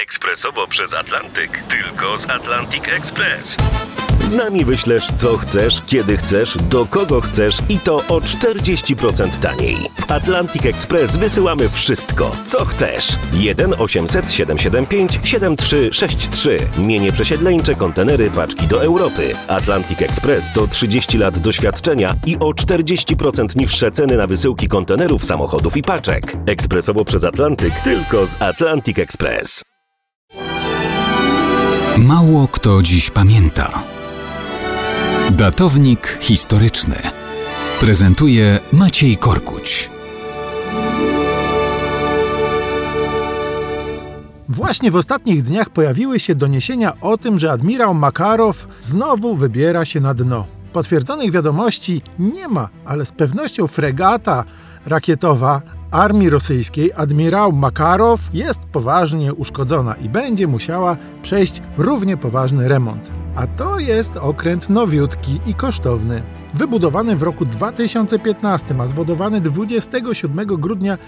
Ekspresowo przez Atlantyk. Tylko z Atlantic Express. Z nami wyślesz co chcesz, kiedy chcesz, do kogo chcesz i to o 40% taniej. W Atlantic Express wysyłamy wszystko, co chcesz. 1 800 775 7363. Mienie przesiedleńcze, kontenery, paczki do Europy. Atlantic Express to 30 lat doświadczenia i o 40% niższe ceny na wysyłki kontenerów, samochodów i paczek. Ekspresowo przez Atlantyk. Tylko z Atlantic Express. Mało kto dziś pamięta. Datownik historyczny prezentuje Maciej Korkuć. Właśnie w ostatnich dniach pojawiły się doniesienia o tym, że admirał Makarow znowu wybiera się na dno. Potwierdzonych wiadomości nie ma, ale z pewnością fregata rakietowa armii rosyjskiej admirał Makarow jest poważnie uszkodzona i będzie musiała przejść równie poważny remont. A to jest okręt nowiutki i kosztowny. Wybudowany w roku 2015, a zwodowany 27 grudnia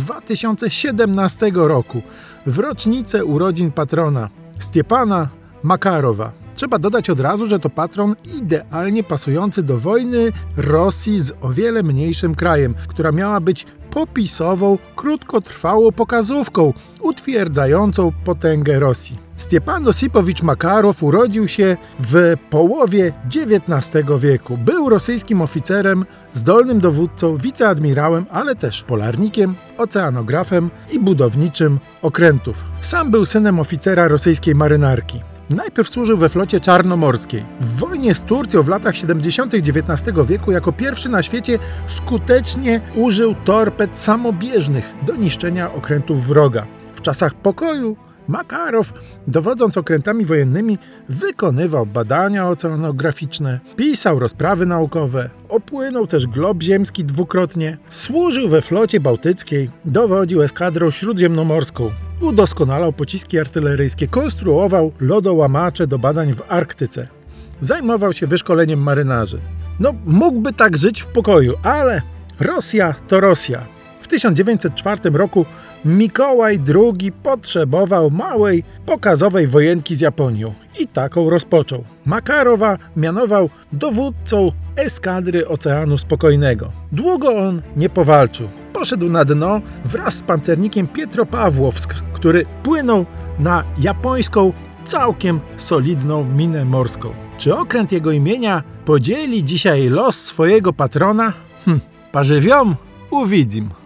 2017 roku, w rocznicę urodzin patrona Stjepana Makarowa. Trzeba dodać od razu, że to patron idealnie pasujący do wojny Rosji z o wiele mniejszym krajem, która miała być popisową, krótkotrwałą pokazówką utwierdzającą potęgę Rosji. Stjepan Osipowicz Makarow urodził się w połowie XIX wieku. Był rosyjskim oficerem, zdolnym dowódcą, wiceadmirałem, ale też polarnikiem, oceanografem i budowniczym okrętów. Sam był synem oficera rosyjskiej marynarki. Najpierw służył we flocie czarnomorskiej. W wojnie z Turcją w latach 70. XIX wieku jako pierwszy na świecie skutecznie użył torped samobieżnych do niszczenia okrętów wroga. W czasach pokoju Makarow, dowodząc okrętami wojennymi, wykonywał badania oceanograficzne, pisał rozprawy naukowe, opłynął też glob ziemski dwukrotnie, służył we flocie bałtyckiej, dowodził eskadrą śródziemnomorską, udoskonalał pociski artyleryjskie, konstruował lodołamacze do badań w Arktyce. Zajmował się wyszkoleniem marynarzy. Mógłby tak żyć w pokoju, ale Rosja to Rosja. W 1904 roku Mikołaj II potrzebował małej, pokazowej wojenki z Japonią i taką rozpoczął. Makarowa mianował dowódcą eskadry Oceanu Spokojnego. Długo on nie powalczył. Poszedł na dno wraz z pancernikiem Pietropawłowsk, który płynął na japońską, całkiem solidną minę morską. Czy okręt jego imienia podzieli dzisiaj los swojego patrona? Pożywiom, uwidzim.